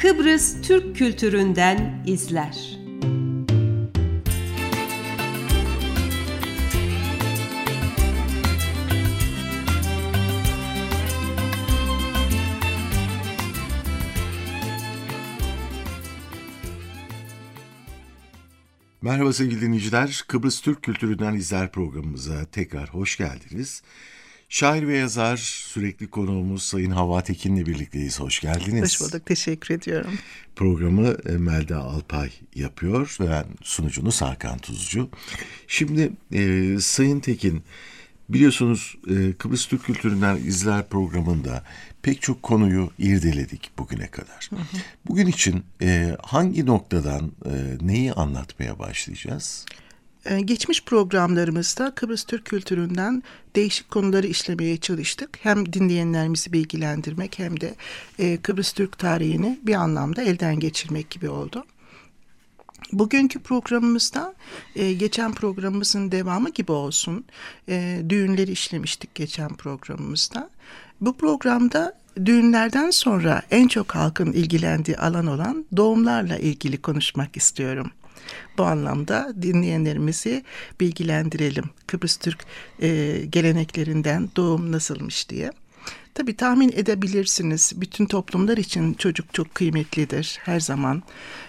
Kıbrıs Türk kültüründen izler. Merhaba sevgili dinleyiciler, Kıbrıs Türk Kültüründen İzler programımıza tekrar hoş geldiniz. Şair ve yazar, sürekli konuğumuz Sayın Havva Tekin'le birlikteyiz. Hoş geldiniz. Hoş bulduk, teşekkür ediyorum. Programı Melda Alpay yapıyor ve ben sunucunuz Hakan Tuzcu. Şimdi Sayın Tekin, biliyorsunuz Kıbrıs Türk Kültüründen İzler programında pek çok konuyu irdeledik bugüne kadar. Hı hı. Bugün için hangi noktadan neyi anlatmaya başlayacağız? Geçmiş programlarımızda Kıbrıs Türk kültüründen değişik konuları işlemeye çalıştık. Hem dinleyenlerimizi bilgilendirmek hem de Kıbrıs Türk tarihini bir anlamda elden geçirmek gibi oldu. Bugünkü programımızda geçen programımızın devamı gibi olsun. Düğünleri işlemiştik geçen programımızda. Bu programda düğünlerden sonra en çok halkın ilgilendiği alan olan doğumlarla ilgili konuşmak istiyorum. Bu anlamda dinleyenlerimizi bilgilendirelim. Kıbrıs Türk geleneklerinden doğum nasılmış diye. Tabii tahmin edebilirsiniz, bütün toplumlar için çocuk çok kıymetlidir her zaman.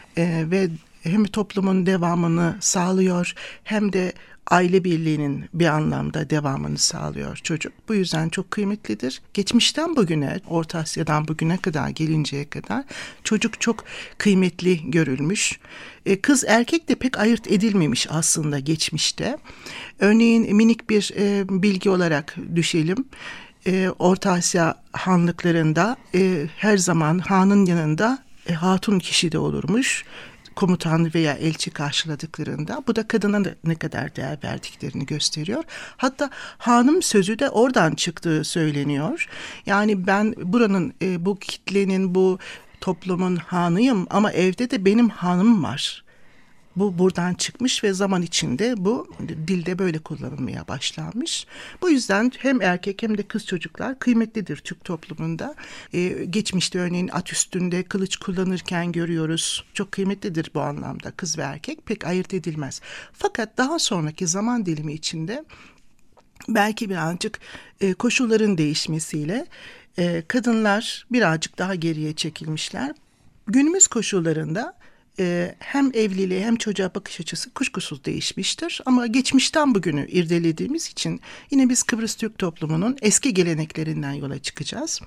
Ve hem toplumun devamını sağlıyor hem de aile birliğinin bir anlamda devamını sağlıyor çocuk. Bu yüzden çok kıymetlidir. Geçmişten bugüne, Orta Asya'dan bugüne kadar gelinceye kadar çocuk çok kıymetli görülmüş. Kız erkek de pek ayırt edilmemiş aslında geçmişte. Örneğin minik bir bilgi olarak düşelim. Orta Asya hanlıklarında her zaman hanın yanında hatun kişi de olurmuş. Komutan veya elçi karşıladıklarında, bu da kadına ne kadar değer verdiklerini gösteriyor. Hatta hanım sözü de oradan çıktığı söyleniyor. Yani ben buranın, bu kitlenin, bu toplumun hanıyım ama evde de benim hanım var. Bu buradan çıkmış ve zaman içinde bu dilde böyle kullanılmaya başlanmış. Bu yüzden hem erkek hem de kız çocuklar kıymetlidir Türk toplumunda. Geçmişte örneğin at üstünde kılıç kullanırken görüyoruz. Çok kıymetlidir bu anlamda, kız ve erkek pek ayırt edilmez. Fakat daha sonraki zaman dilimi içinde belki birazcık koşulların değişmesiyle kadınlar birazcık daha geriye çekilmişler. Günümüz koşullarında hem evliliğe hem çocuğa bakış açısı kuşkusuz değişmiştir. Ama geçmişten bugünü irdelediğimiz için yine biz Kıbrıs Türk toplumunun eski geleneklerinden yola çıkacağız.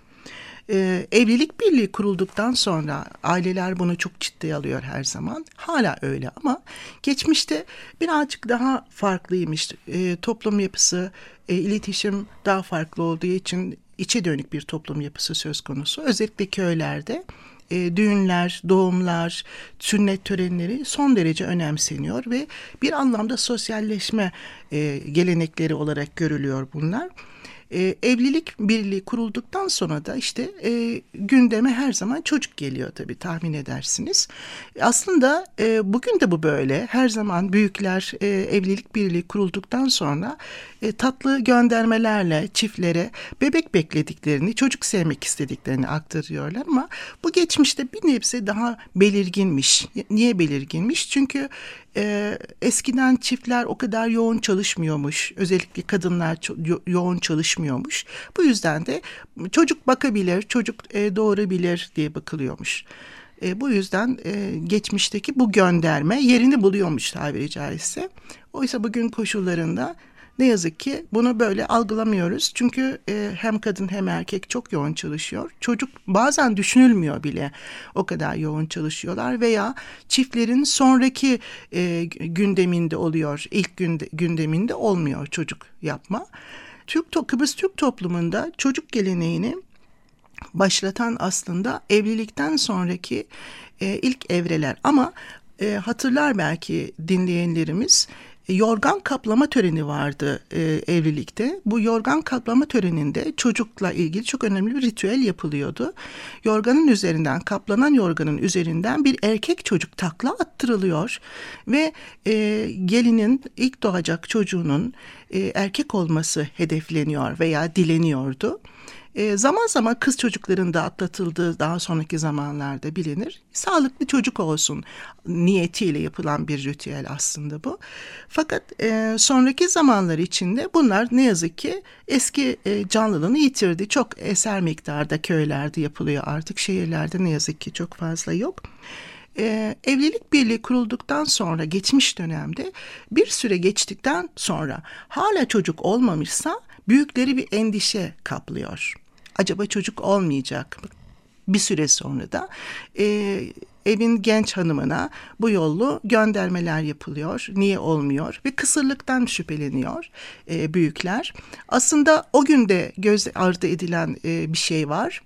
Evlilik birliği kurulduktan sonra aileler bunu çok ciddiye alıyor her zaman. Hala öyle ama geçmişte birazcık daha farklıymış. Toplum yapısı, iletişim daha farklı olduğu için içe dönük bir toplum yapısı söz konusu. Özellikle köylerde düğünler, doğumlar, sünnet törenleri son derece önemseniyor ve bir anlamda sosyalleşme gelenekleri olarak görülüyor bunlar. Evlilik birliği kurulduktan sonra da işte gündeme her zaman çocuk geliyor tabii, tahmin edersiniz. Aslında bugün de bu böyle. Her zaman büyükler evlilik birliği kurulduktan sonra tatlı göndermelerle çiftlere bebek beklediklerini, çocuk sevmek istediklerini aktarıyorlar ama bu geçmişte bir nebze daha belirginmiş. Niye belirginmiş? Çünkü eskiden çiftler o kadar yoğun çalışmıyormuş. Özellikle kadınlar yoğun çalışmıyormuş. Bu yüzden de çocuk bakabilir, çocuk doğurabilir diye bakılıyormuş. Bu yüzden geçmişteki bu gönderme yerini buluyormuş tabiri caizse. Oysa bugün koşullarında ne yazık ki bunu böyle algılamıyoruz. Çünkü hem kadın hem erkek çok yoğun çalışıyor. Çocuk bazen düşünülmüyor bile. O kadar yoğun çalışıyorlar veya çiftlerin sonraki gündeminde oluyor. İlk gündeminde olmuyor çocuk yapma. Kıbrıs Türk toplumunda çocuk geleneğini başlatan aslında evlilikten sonraki ilk evreler. Ama hatırlar belki dinleyenlerimiz, yorgan kaplama töreni vardı evlilikte. Bu yorgan kaplama töreninde çocukla ilgili çok önemli bir ritüel yapılıyordu. Yorganın üzerinden, kaplanan yorganın üzerinden bir erkek çocuk takla attırılıyor ve gelinin, ilk doğacak çocuğunun erkek olması hedefleniyor veya dileniyordu. Zaman zaman kız çocukların da atlatıldığı daha sonraki zamanlarda bilinir. Sağlıklı çocuk olsun niyetiyle yapılan bir ritüel aslında bu. Fakat sonraki zamanlar içinde bunlar ne yazık ki eski canlılığını yitirdi. Çok eser miktarda köylerde yapılıyor artık. Şehirlerde ne yazık ki çok fazla yok. Evlilik birliği kurulduktan sonra geçmiş dönemde bir süre geçtikten sonra hala çocuk olmamışsa büyükleri bir endişe kaplıyor. Acaba çocuk olmayacak mı? Bir süre sonra da evin genç hanımına bu yollu göndermeler yapılıyor. Niye olmuyor? Ve kısırlıktan şüpheleniyor büyükler. Aslında o günde göz ardı edilen bir şey var.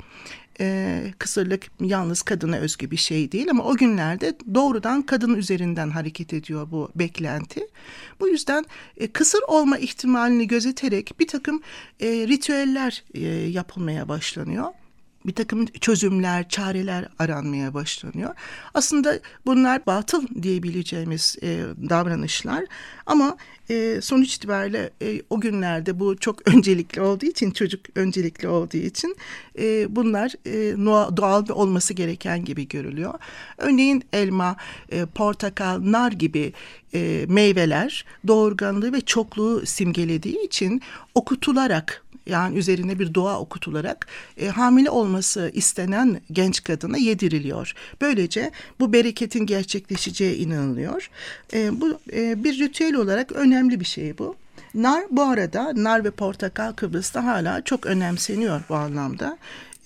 Kısırlık yalnız kadına özgü bir şey değil ama o günlerde doğrudan kadın üzerinden hareket ediyor bu beklenti. Bu yüzden kısır olma ihtimalini gözeterek bir takım ritüeller yapılmaya başlanıyor. Bir takım çözümler, çareler aranmaya başlanıyor. Aslında bunlar batıl diyebileceğimiz davranışlar ama sonuç itibariyle o günlerde bu çok öncelikli olduğu için, çocuk öncelikli olduğu için bunlar doğal olması gereken gibi görülüyor. Örneğin elma, portakal, nar gibi meyveler doğurganlığı ve çokluğu simgelediği için okutularak, yani üzerine bir dua okutularak hamile olması istenen genç kadına yediriliyor. Böylece bu bereketin gerçekleşeceği inanılıyor. Bu bir ritüel olarak önemli bir şey bu. Nar bu arada, nar ve portakal Kıbrıs'ta hala çok önemseniyor bu anlamda.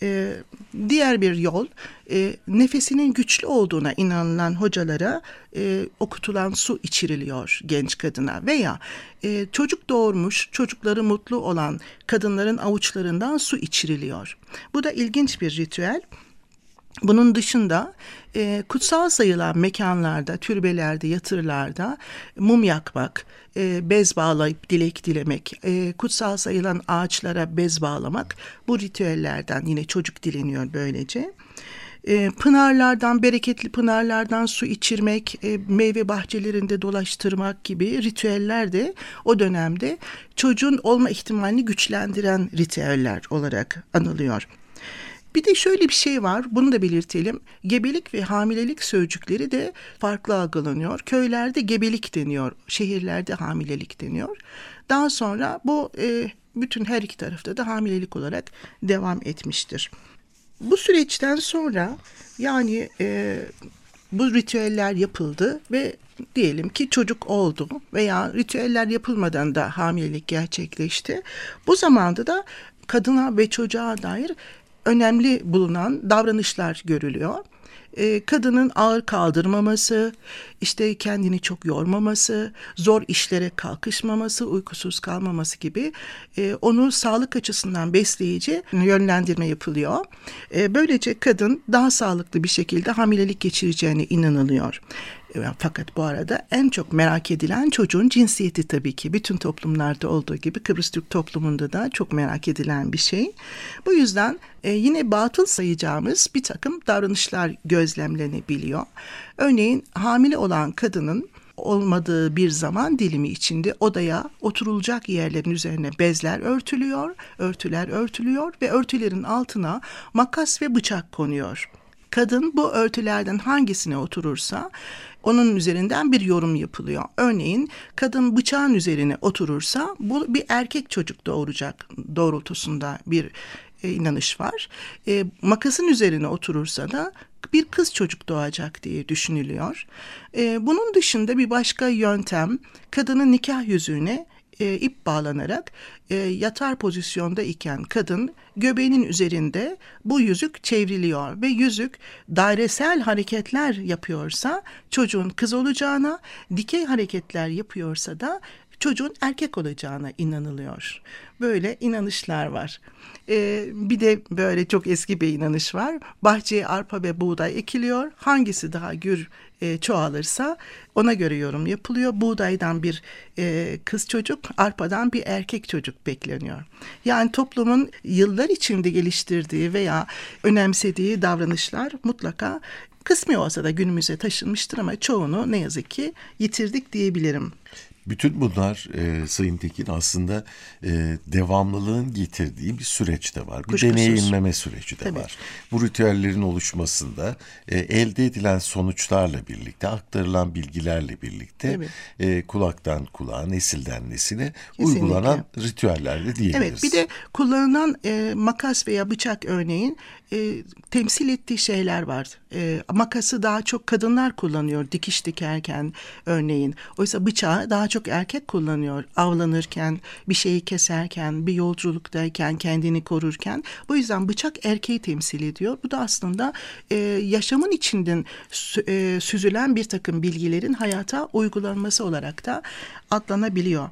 Diğer bir yol, nefesinin güçlü olduğuna inanılan hocalara okutulan su içiriliyor genç kadına veya çocuk doğurmuş, çocukları mutlu olan kadınların avuçlarından su içiriliyor. Bu da ilginç bir ritüel. Bunun dışında kutsal sayılan mekanlarda, türbelerde, yatırlarda mum yakmak, bez bağlayıp dilek dilemek, kutsal sayılan ağaçlara bez bağlamak bu ritüellerden yine çocuk dileniyor böylece. Pınarlardan, bereketli pınarlardan su içirmek, meyve bahçelerinde dolaştırmak gibi ritüeller de o dönemde çocuğun olma ihtimalini güçlendiren ritüeller olarak anılıyor. Bir de şöyle bir şey var, bunu da belirtelim. Gebelik ve hamilelik sözcükleri de farklı algılanıyor. Köylerde gebelik deniyor, şehirlerde hamilelik deniyor. Daha sonra bu bütün her iki tarafta da hamilelik olarak devam etmiştir. Bu süreçten sonra yani bu ritüeller yapıldı ve diyelim ki çocuk oldu veya ritüeller yapılmadan da hamilelik gerçekleşti. Bu zamanda da kadına ve çocuğa dair önemli bulunan davranışlar görülüyor. Kadının ağır kaldırmaması, işte kendini çok yormaması, zor işlere kalkışmaması, uykusuz kalmaması gibi onu sağlık açısından besleyici yönlendirme yapılıyor. Böylece kadın daha sağlıklı bir şekilde hamilelik geçireceğine inanılıyor. Fakat bu arada en çok merak edilen çocuğun cinsiyeti tabii ki. Bütün toplumlarda olduğu gibi Kıbrıs Türk toplumunda da çok merak edilen bir şey. Bu yüzden yine batıl sayacağımız bir takım davranışlar gözlemlenebiliyor. Örneğin hamile olan kadının olmadığı bir zaman dilimi içinde odaya oturulacak yerlerin üzerine bezler örtülüyor, örtüler örtülüyor ve örtülerin altına makas ve bıçak konuyor. Kadın bu örtülerden hangisine oturursa onun üzerinden bir yorum yapılıyor. Örneğin kadın bıçağın üzerine oturursa bu bir erkek çocuk doğuracak doğrultusunda bir inanış var. Makasın üzerine oturursa da bir kız çocuk doğacak diye düşünülüyor. Bunun dışında bir başka yöntem kadının nikah yüzüğüne ip bağlanarak yatar pozisyonda iken kadın göbeğinin üzerinde bu yüzük çevriliyor ve yüzük dairesel hareketler yapıyorsa çocuğun kız olacağına, dikey hareketler yapıyorsa da çocuğun erkek olacağına inanılıyor. Böyle inanışlar var. Bir de böyle çok eski bir inanış var. Bahçeye arpa ve buğday ekiliyor. Hangisi daha gür çoğalırsa ona göre yorum yapılıyor. Buğdaydan bir kız çocuk, arpadan bir erkek çocuk bekleniyor. Yani toplumun yıllar içinde geliştirdiği veya önemsediği davranışlar mutlaka kısmi olsa da günümüze taşınmıştır ama çoğunu ne yazık ki yitirdik diyebilirim. Bütün bunlar Sayın Tekin aslında devamlılığın getirdiği bir süreç de var. Bir Kuşkusuz. deneyimleme süreci de Tabii. var. Bu ritüellerin oluşmasında elde edilen sonuçlarla birlikte, aktarılan bilgilerle birlikte kulaktan kulağa, nesilden nesile Kesinlikle. uygulanan ritüeller de diyebiliriz. Evet, bir de kullanılan makas veya bıçak örneğin temsil ettiği şeyler var. Makası daha çok kadınlar kullanıyor dikiş dikerken örneğin. Oysa bıçağı daha çok erkek kullanıyor. Avlanırken, bir şeyi keserken, bir yolculuktayken, kendini korurken. Bu yüzden bıçak erkeği temsil ediyor. Bu da aslında yaşamın içinden süzülen bir takım bilgilerin hayata uygulanması olarak da adlanabiliyor.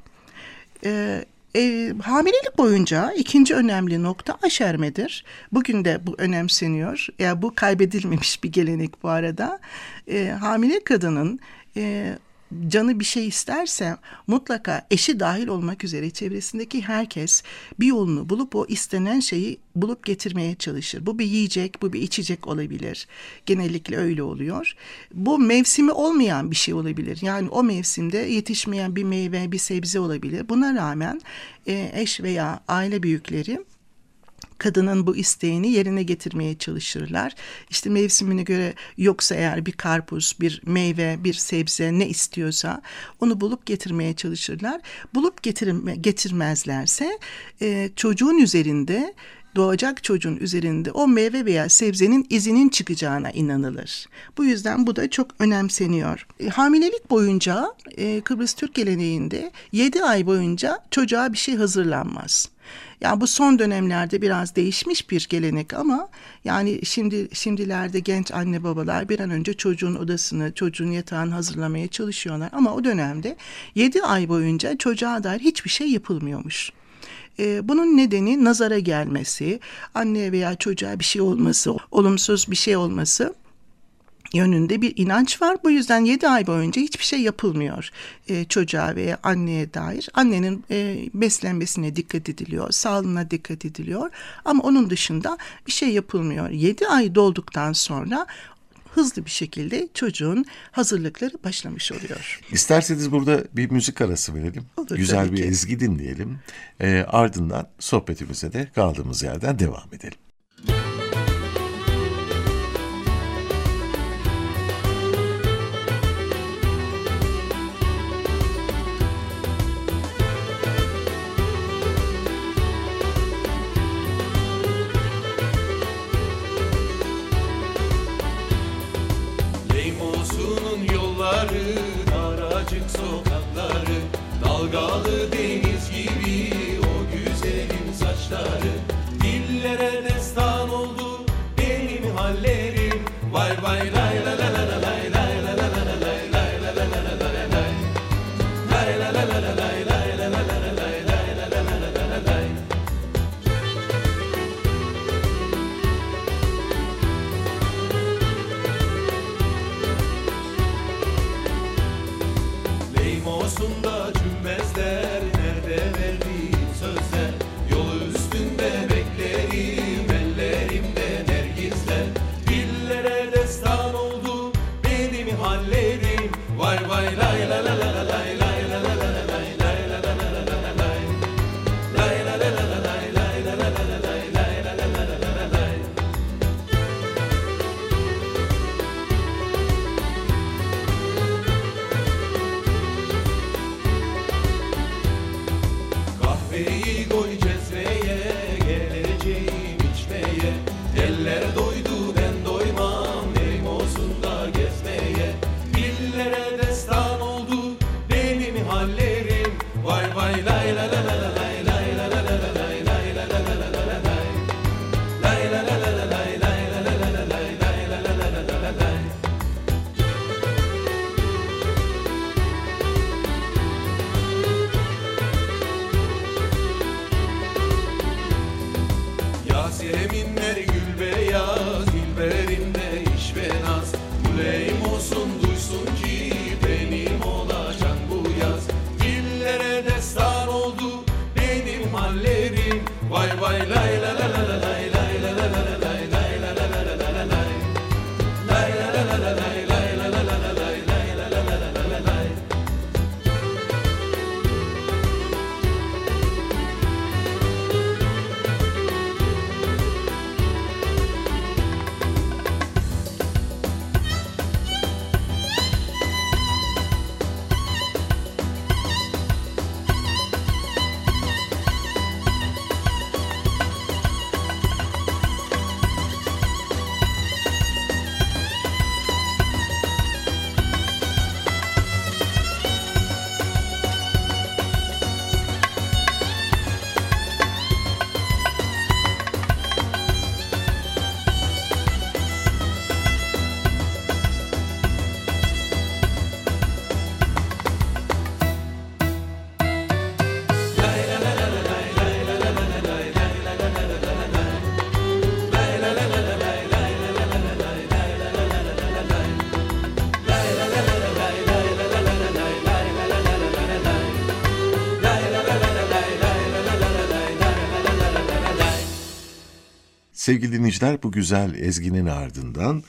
Hamilelik boyunca ikinci önemli nokta aşermedir. Bugün de bu önemseniyor. Bu kaybedilmemiş bir gelenek bu arada. Hamile kadının canı bir şey isterse mutlaka eşi dahil olmak üzere çevresindeki herkes bir yolunu bulup o istenen şeyi bulup getirmeye çalışır. Bu bir yiyecek, bu bir içecek olabilir. Genellikle öyle oluyor. Bu mevsimi olmayan bir şey olabilir. Yani o mevsimde yetişmeyen bir meyve, bir sebze olabilir. Buna rağmen eş veya aile büyükleri kadının bu isteğini yerine getirmeye çalışırlar. İşte mevsimine göre yoksa eğer bir karpuz, bir meyve, bir sebze ne istiyorsa onu bulup getirmeye çalışırlar. Bulup getirmezlerse çocuğun üzerinde, doğacak çocuğun üzerinde o meyve veya sebzenin izinin çıkacağına inanılır. Bu yüzden bu da çok önemseniyor. Hamilelik boyunca Kıbrıs Türk geleneğinde 7 ay boyunca çocuğa bir şey hazırlanmaz. Yani bu son dönemlerde biraz değişmiş bir gelenek ama yani şimdilerde genç anne babalar bir an önce çocuğun odasını, çocuğun yatağını hazırlamaya çalışıyorlar. Ama o dönemde 7 ay boyunca çocuğa dair hiçbir şey yapılmıyormuş. Bunun nedeni nazara gelmesi, anne veya çocuğa bir şey olması, olumsuz bir şey olması yönünde bir inanç var. Bu yüzden 7 ay boyunca hiçbir şey yapılmıyor çocuğa veya anneye dair. Annenin beslenmesine dikkat ediliyor, sağlığına dikkat ediliyor. Ama onun dışında bir şey yapılmıyor. 7 ay dolduktan sonra hızlı bir şekilde çocuğun hazırlıkları başlamış oluyor. İsterseniz burada bir müzik arası verelim. Olur, güzel bir ki. ezgi dinleyelim. Ardından sohbetimize de kaldığımız yerden devam edelim. Dalgalı deniz gibi o güzelim saçları, dillere destan oldu benim hallerim. Vay vay lay la la la la lay lay la la la la lay lay la la la la lay lay lay la la la la lay lay la la la la lay lay la la la la la lay. Leymosunda cümbezler, nerede verdiğin sözler, yol üstünde beklerim, ellerimde nergizler, dillere destan oldu benim hallerim. Vay vay lay la la la la lay lay la la la la lay lay la la la la la lay lay la la la la lay lay la la la la lay lay la la la la la lay. Kahveyi koy cezveye, geleceğim içmeye. Eller doydu ben doymam, Leymosunda gezmeye. Dillere destan oldu benim hallerim. Vay vay lay la la la la lay lay la la la la lay lay la la la la la la lay lay la la la la lay lay la la la la lay lay la la la la la la lay. Yaseminler gül beyaz, dilberinde iş ve naz. Bu Leymos'un duysun ki benim olacak bu yaz. Dillere destan oldu benim hallerim. Vay vay lay la la la la lay lay la la la la lay lay la la la la la la lay lay la la la la lay lay la la la la lay lay la la la la la la lay. Sevgili dinleyiciler, bu güzel ezginin ardından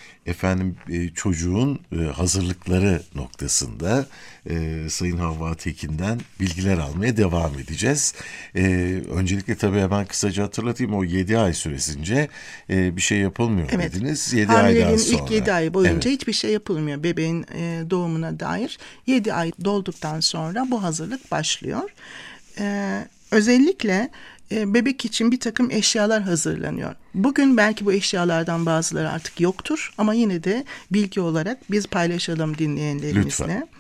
çocuğun hazırlıkları noktasında Sayın Havva Tekin'den bilgiler almaya devam edeceğiz. Öncelikle tabii hemen kısaca hatırlatayım, o 7 ay süresince bir şey yapılmıyor dediniz. 7 aydan sonra. İlk 7 ay boyunca hiçbir şey yapılmıyor bebeğin doğumuna dair. 7 ay dolduktan sonra bu hazırlık başlıyor. Özellikle bebek için bir takım eşyalar hazırlanıyor. Bugün belki bu eşyalardan bazıları artık yoktur ama yine de bilgi olarak biz paylaşalım dinleyenlerimizle. Lütfen.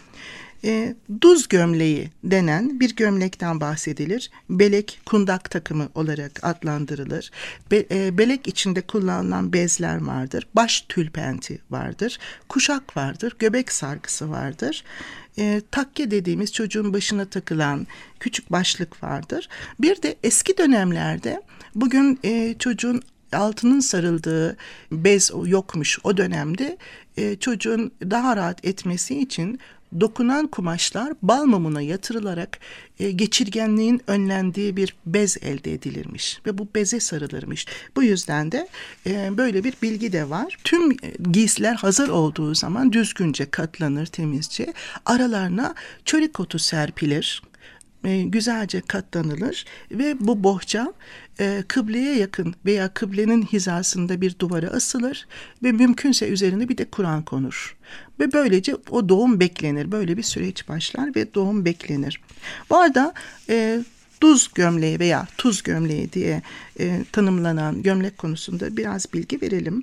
Duz gömleği denen bir gömlekten bahsedilir. Belek kundak takımı olarak adlandırılır. Belek içinde kullanılan bezler vardır. Baş tülpenti vardır. Kuşak vardır. Göbek sargısı vardır. Takke dediğimiz çocuğun başına takılan küçük başlık vardır. Bir de eski dönemlerde bugün çocuğun altının sarıldığı bez yokmuş o dönemde, çocuğun daha rahat etmesi için dokunan kumaşlar bal mumuna yatırılarak geçirgenliğin önlendiği bir bez elde edilirmiş ve bu beze sarılırmış. Bu yüzden de böyle bir bilgi de var. Tüm giysiler hazır olduğu zaman düzgünce katlanır, temizce. Aralarına çörek otu serpilir. Güzelce katlanılır ve bu bohça kıbleye yakın veya kıblenin hizasında bir duvara asılır ve mümkünse üzerine bir de Kur'an konur. Ve böylece o doğum beklenir. Böyle bir süreç başlar ve doğum beklenir. Bu arada duz gömleği veya tuz gömleği diye tanımlanan gömlek konusunda biraz bilgi verelim.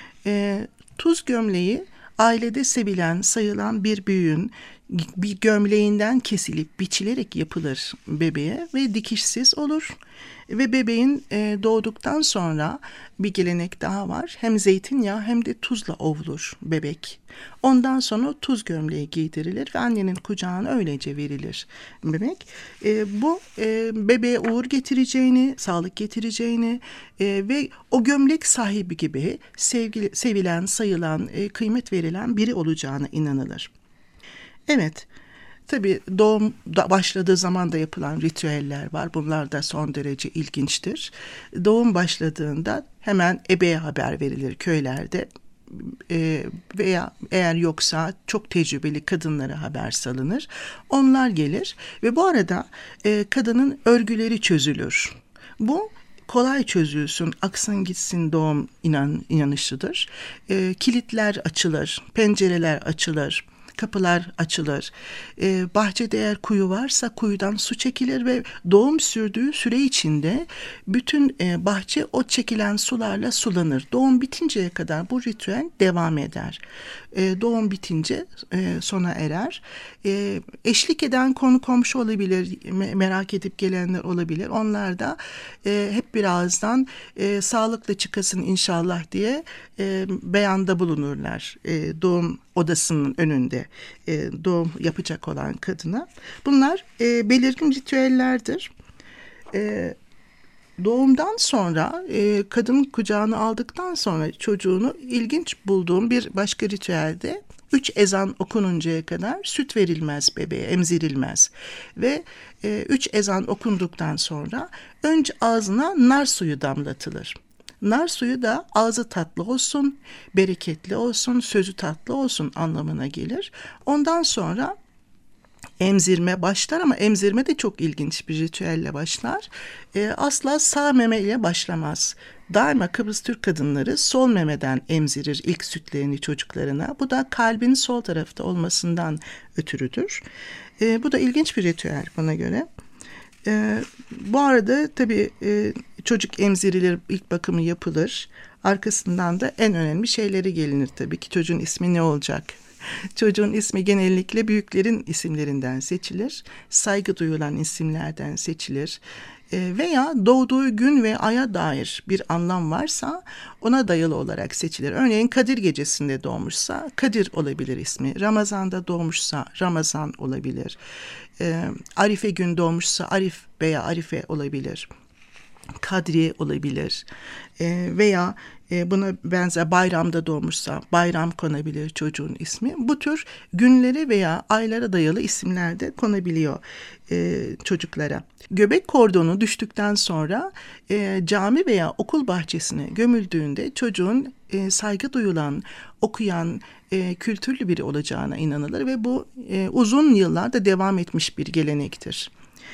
Tuz gömleği ailede sevilen, sayılan bir büyüğün bir gömleğinden kesilip biçilerek yapılır bebeğe ve dikişsiz olur. Ve bebeğin doğduktan sonra bir gelenek daha var. Hem zeytinyağı hem de tuzla ovulur bebek. Ondan sonra tuz gömleği giydirilir ve annenin kucağına öylece verilir bebek. Bu bebeğe uğur getireceğini, sağlık getireceğini ve o gömlek sahibi gibi sevilen, sayılan, kıymet verilen biri olacağına inanılır. Evet, tabii doğum başladığı zaman da yapılan ritüeller var. Bunlar da son derece ilginçtir. Doğum başladığında hemen ebeye haber verilir köylerde. Veya eğer yoksa çok tecrübeli kadınlara haber salınır. Onlar gelir ve bu arada kadının örgüleri çözülür. Bu kolay çözülsün, aksın gitsin doğum inanışıdır. Kilitler açılır, pencereler açılır. Kapılar açılır. Bahçede eğer kuyu varsa kuyudan su çekilir ve doğum sürdüğü süre içinde bütün bahçe o çekilen sularla sulanır. Doğum bitinceye kadar bu ritüel devam eder. Doğum bitince sona erer. Eşlik eden konu komşu olabilir, merak edip gelenler olabilir. Onlar da hep birazdan sağlıklı çıkasın inşallah diye beyanda bulunurlar. Doğum odasının önünde doğum yapacak olan kadına. Bunlar belirgin ritüellerdir. Doğumdan sonra kadın kucağına aldıktan sonra çocuğunu ilginç bulduğum bir başka ritüelde 3 ezan okununcaya kadar süt verilmez bebeğe, emzirilmez. Ve 3 ezan okunduktan sonra önce ağzına nar suyu damlatılır. Nar suyu da ağzı tatlı olsun, bereketli olsun, sözü tatlı olsun anlamına gelir. Ondan sonra emzirme başlar ama emzirme de çok ilginç bir ritüelle başlar. Asla sağ meme ile başlamaz. Daima Kıbrıs Türk kadınları sol memeden emzirir ilk sütlerini çocuklarına. Bu da kalbin sol tarafta olmasından ötürüdür. Bu da ilginç bir ritüel bana göre. Bu arada tabii çocuk emzirilir, ilk bakımı yapılır. Arkasından da en önemli şeyleri gelinir tabii ki. Çocuğun ismi ne olacak? Çocuğun ismi genellikle büyüklerin isimlerinden seçilir. Saygı duyulan isimlerden seçilir. Veya doğduğu gün ve aya dair bir anlam varsa ona dayalı olarak seçilir. Örneğin Kadir Gecesi'nde doğmuşsa Kadir olabilir ismi. Ramazan'da doğmuşsa Ramazan olabilir. Arife gün doğmuşsa Arif veya Arife olabilir. Kadriye olabilir veya buna benzer bayramda doğmuşsa bayram konabilir çocuğun ismi. Bu tür günlere veya aylara dayalı isimler de konabiliyor çocuklara. Göbek kordonu düştükten sonra cami veya okul bahçesine gömüldüğünde çocuğun saygı duyulan, okuyan, kültürlü biri olacağına inanılır ve bu uzun yıllarda devam etmiş bir gelenektir.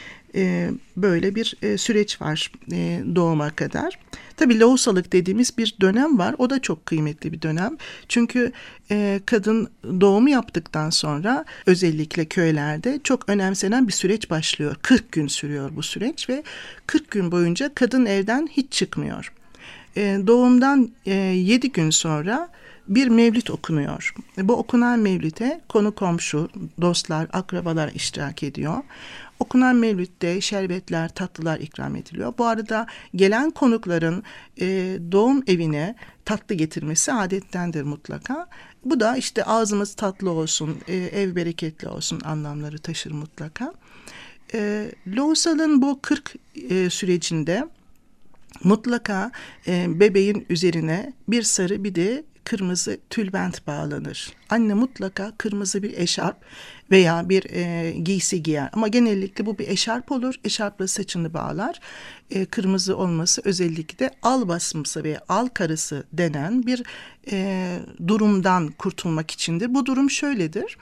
Böyle bir süreç var doğuma kadar. Tabii lohusalık dediğimiz bir dönem var. O da çok kıymetli bir dönem. Çünkü kadın doğumu yaptıktan sonra özellikle köylerde çok önemsenen bir süreç başlıyor. 40 gün sürüyor bu süreç ve 40 gün boyunca kadın evden hiç çıkmıyor. Doğumdan 7 gün sonra bir mevlid okunuyor. Bu okunan mevlide konu komşu, dostlar, akrabalar iştirak ediyor. Okunan mevlütte şerbetler, tatlılar ikram ediliyor. Bu arada gelen konukların doğum evine tatlı getirmesi adettendir mutlaka. Bu da işte ağzımız tatlı olsun, ev bereketli olsun anlamları taşır mutlaka. Lohusal'ın bu 40 sürecinde mutlaka bebeğin üzerine bir sarı bir de kırmızı tülbent bağlanır. Anne mutlaka kırmızı bir eşarp veya bir giysi giyer. Ama genellikle bu bir eşarp olur. Eşarpla saçını bağlar. Kırmızı olması özellikle al basması veya al karısı denen bir durumdan kurtulmak içindir. Bu durum şöyledir.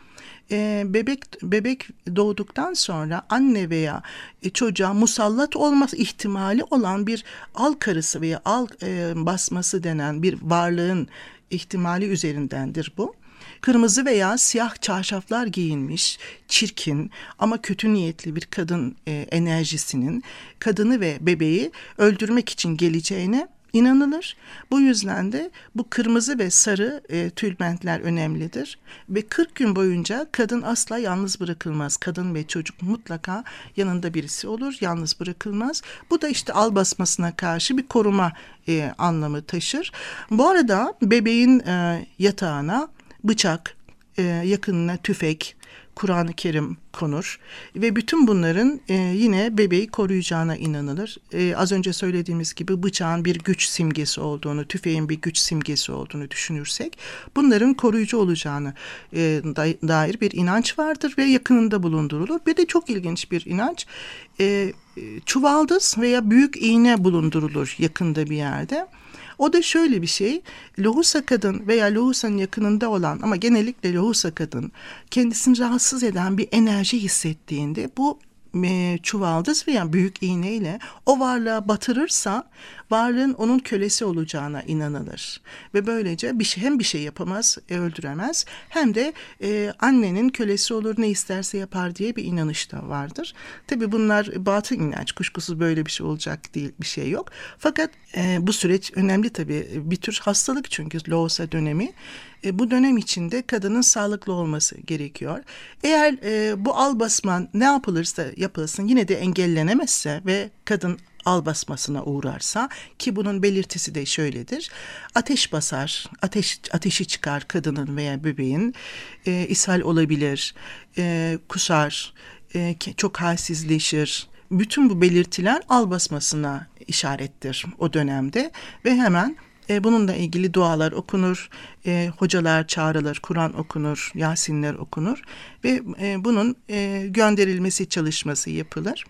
Bebek doğduktan sonra anne veya çocuğa musallat olması ihtimali olan bir al karısı veya al basması denen bir varlığın ihtimali üzerindendir bu. Kırmızı veya siyah çarşaflar giyinmiş, çirkin ama kötü niyetli bir kadın enerjisinin kadını ve bebeği öldürmek için geleceğine inanılır. Bu yüzden de bu kırmızı ve sarı tülbentler önemlidir. Ve 40 gün boyunca kadın asla yalnız bırakılmaz. Kadın ve çocuk mutlaka yanında birisi olur, yalnız bırakılmaz. Bu da işte al basmasına karşı bir koruma anlamı taşır. Bu arada bebeğin yatağına bıçak, yakınına tüfek, Kur'an-ı Kerim konur ve bütün bunların yine bebeği koruyacağına inanılır. Az önce söylediğimiz gibi bıçağın bir güç simgesi olduğunu, tüfeğin bir güç simgesi olduğunu düşünürsek bunların koruyucu olacağını dair bir inanç vardır ve yakınında bulundurulur. Bir de çok ilginç bir inanç, çuvaldız veya büyük iğne bulundurulur yakında bir yerde. O da şöyle bir şey, lohusa kadın veya lohusanın yakınında olan ama genellikle lohusa kadın kendisini rahatsız eden bir enerji hissettiğinde bu çuvaldız veya büyük iğneyle o varlığa batırırsa varlığın onun kölesi olacağına inanılır. Ve böylece hem bir şey yapamaz, öldüremez hem de annenin kölesi olur, ne isterse yapar diye bir inanış da vardır. Tabii bunlar batıl inanç, kuşkusuz böyle bir şey olacak değil, bir şey yok. Fakat bu süreç önemli tabii, bir tür hastalık çünkü lohusa dönemi. Bu dönem içinde kadının sağlıklı olması gerekiyor. Eğer bu al basman ne yapılırsa yapılsın yine de engellenemezse ve kadın al basmasına uğrarsa, ki bunun belirtisi de şöyledir: ateş basar, ateşi çıkar kadının veya bebeğin, ishal olabilir, kusar, çok halsizleşir. Bütün bu belirtiler al basmasına işarettir o dönemde ve hemen bununla ilgili dualar okunur, hocalar çağrılır, Kur'an okunur, Yasinler okunur ve bunun gönderilmesi çalışması yapılır.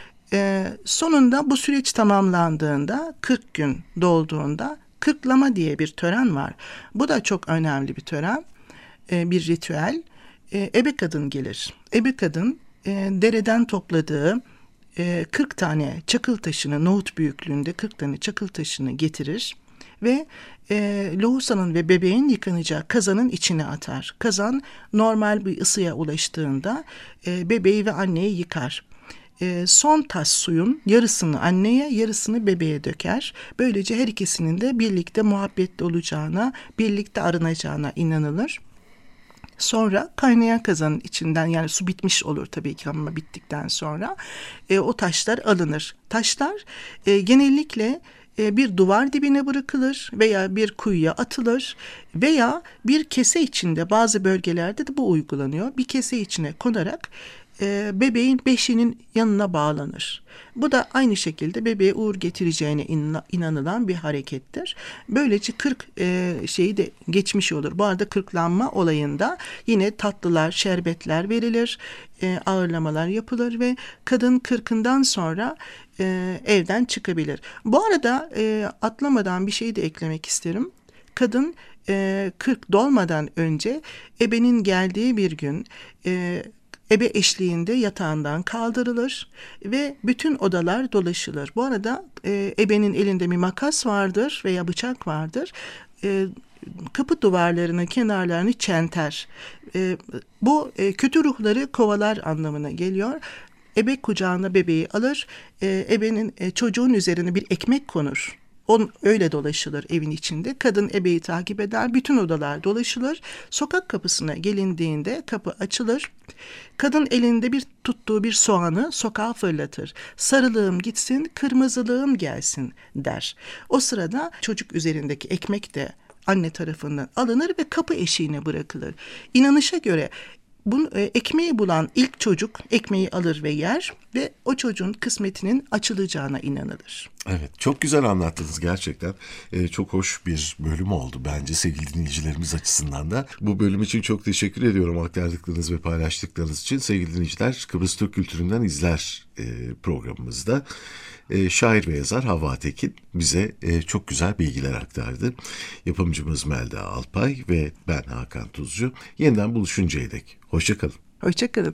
Sonunda bu süreç tamamlandığında, 40 gün dolduğunda kırklama diye bir tören var. Bu da çok önemli bir tören, bir ritüel. Ebe kadın gelir. Ebe kadın dereden topladığı 40 tane çakıl taşını, nohut büyüklüğünde 40 tane çakıl taşını getirir ve lohusanın ve bebeğin yıkanacağı kazanın içine atar. Kazan normal bir ısıya ulaştığında bebeği ve anneyi yıkar. Son tas suyun yarısını anneye, yarısını bebeğe döker. Böylece her ikisinin de birlikte muhabbetli olacağına, birlikte arınacağına inanılır. Sonra kaynayan kazanın içinden, yani su bitmiş olur tabii ki ama bittikten sonra o taşlar alınır. Taşlar genellikle bir duvar dibine bırakılır veya bir kuyuya atılır veya bir kese içinde, bazı bölgelerde de bu uygulanıyor. Bir kese içine konarak bebeğin beşiğinin yanına bağlanır. Bu da aynı şekilde bebeğe uğur getireceğine inanılan bir harekettir. Böylece 40 şeyi de geçmiş olur. Bu arada 40'lanma olayında yine tatlılar, şerbetler verilir, ağırlamalar yapılır ve kadın 40'ından sonra evden çıkabilir. Bu arada atlamadan bir şey de eklemek isterim. Kadın 40 dolmadan önce ebenin geldiği bir gün ebe eşliğinde yatağından kaldırılır ve bütün odalar dolaşılır. Bu arada ebenin elinde bir makas vardır veya bıçak vardır. Kapı duvarlarının kenarlarını çenter. Bu kötü ruhları kovalar anlamına geliyor. Ebe kucağına bebeği alır. Ebenin çocuğun üzerine bir ekmek konur. Öyle dolaşılır evin içinde. Kadın ebeyi takip eder. Bütün odalar dolaşılır. Sokak kapısına gelindiğinde kapı açılır. Kadın elinde tuttuğu bir soğanı sokağa fırlatır. Sarılığım gitsin, kırmızılığım gelsin der. O sırada çocuk üzerindeki ekmek de anne tarafından alınır ve kapı eşiğine bırakılır. İnanışa göre ekmeği bulan ilk çocuk ekmeği alır ve yer ve o çocuğun kısmetinin açılacağına inanılır. Evet, çok güzel anlattınız gerçekten. Çok hoş bir bölüm oldu bence sevgili dinleyicilerimiz açısından da. Bu bölüm için çok teşekkür ediyorum aktardıklarınız ve paylaştıklarınız için. Sevgili dinleyiciler, Kıbrıs Türk Kültüründen İzler programımızda şair ve yazar Havva Tekin bize çok güzel bilgiler aktardı. Yapımcımız Melda Alpay ve ben Hakan Tuzcu. Yeniden buluşuncaya dek hoşça kalın. Hoşça kalın.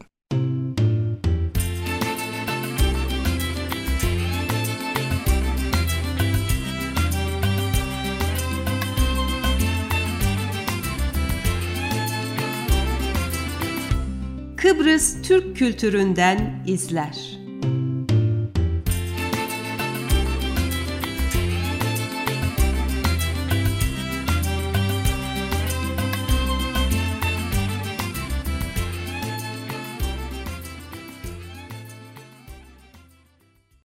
Kıbrıs Türk Kültüründen İzler.